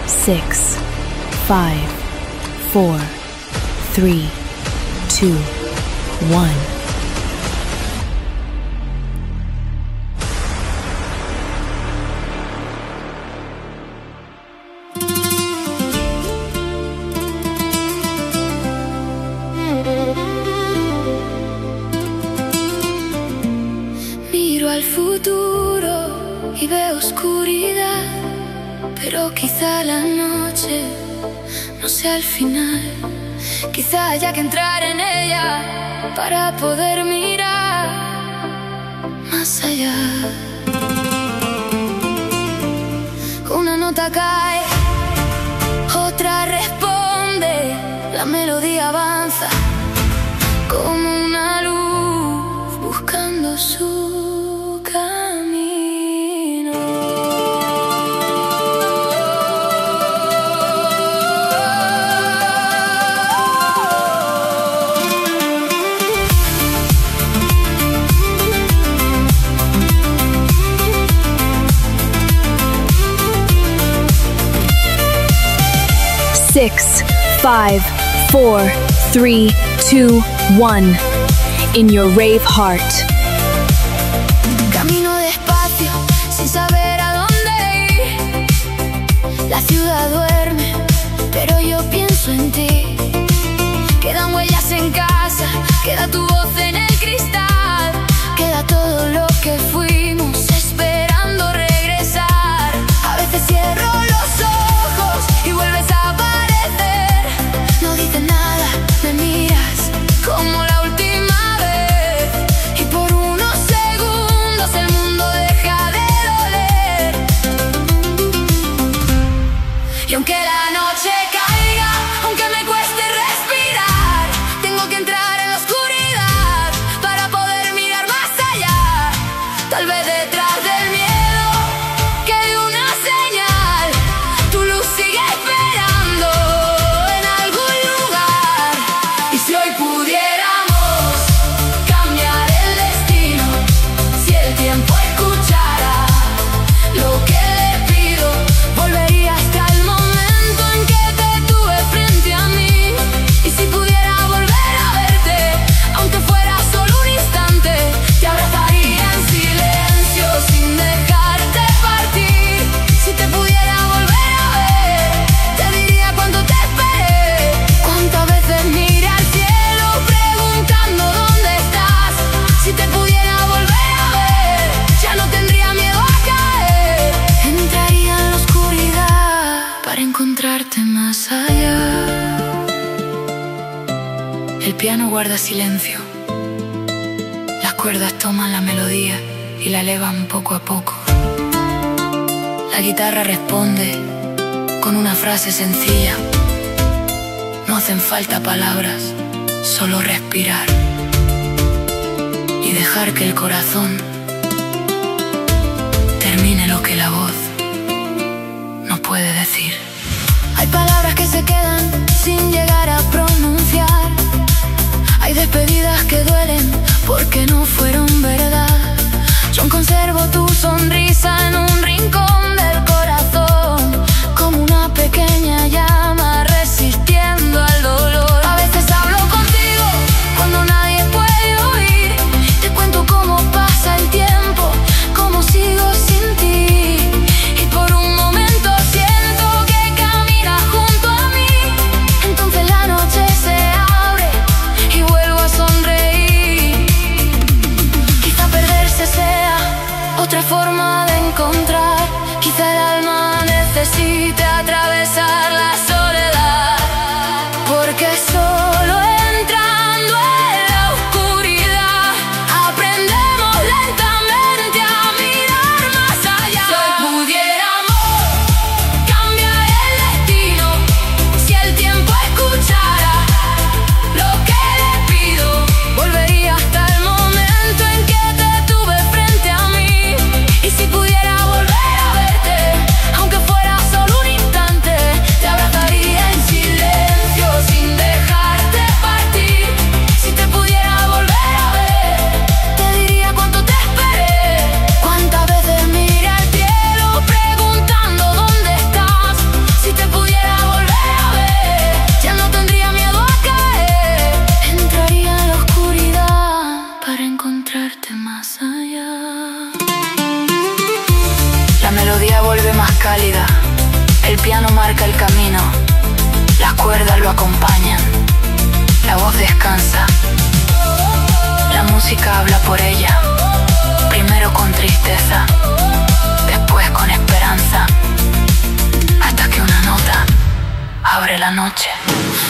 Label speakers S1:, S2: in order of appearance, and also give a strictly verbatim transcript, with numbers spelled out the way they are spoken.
S1: six, five, four, three, two, one.
S2: Miro al futuro y veo oscuridad, pero quizá la noche no sea el final. Quizá haya que entrar en ella para poder mirar más allá. Una nota cae, otra responde, la melodía avanza como una luz buscando su camino.
S1: Six, five, four, three, two, one. In your rave heart.
S2: Camino despacio, sin saber a dónde ir. La ciudad duerme, pero yo pienso en ti. Quedan huellas en casa, queda tu voz en el cristal. Queda todo lo que fuimos, esperando regresar. A veces cierro los ojos y vuelves a aparecer. No dices nada, me miras como la última vez. Y por unos segundos el mundo deja de doler. Y aunque la noche caiga, aunque me cueste respirar, tengo que entrar en la oscuridad para poder mirar más allá. Tal vez detrás del miedo quede una señal. Tu luz sigue esperando en algún lugar. Y si hoy pudiéramos cambiar el destino, si el tiempo escuchara lo que le pido, volvería hasta el momento en que te tuve frente a mí. Y si pudiera volver a verte, aunque fuera solo un instante, te abrazaría en silencio sin dejarte partir. Si te pudiera volver a ver, te diría cuánto te esperé. Cuántas veces miré al cielo preguntando dónde estás. Si te pudiera volver a ver, ya no tendría miedo a caer. Entraría en la oscuridad para encontrarte más allá. El piano guarda silencio. Las cuerdas toman la melodía y la elevan poco a poco. La guitarra responde con una frase sencilla. No hacen falta palabras, solo respirar y dejar que el corazón termine lo que la voz no puede decir. Hay palabras que se quedan sin llegar a pronunciar. Hay despedidas que duelen porque no fueron verdad. Yo aún conservo tu sonrisa en un rincón del corazón, como una pequeña llama resistiendo al dolor. A veces hablo contigo cuando nadie puede oír. Te cuento cómo pasa el tiempo, cómo sigo sin ti. Y por un momento siento que caminas junto a mí. Entonces la noche se abre y vuelvo a sonreír. Quizá perderse sea otra forma de encontrar. Quizá el alma necesite atravesar la soledad, porque solo entrando en la oscuridad aprendemos lentamente a mirar más allá. Si hoy pudiéramos cambiar el destino, si el tiempo escuchara lo que le pido, volvería hasta el momento en que te tuve frente a mí. Y si pudiera volver a verte, aunque fuera solo un instante, te abrazaría la noche.